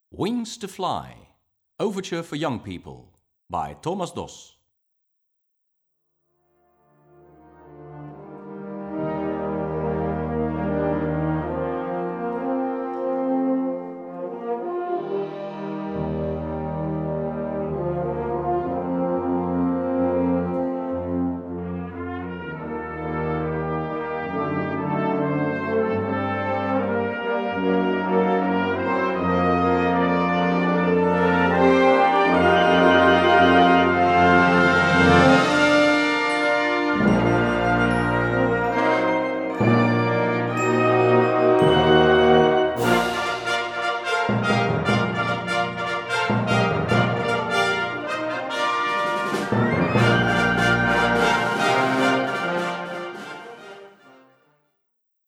Wings to Fly, Overture for Young People by Thomas Doss.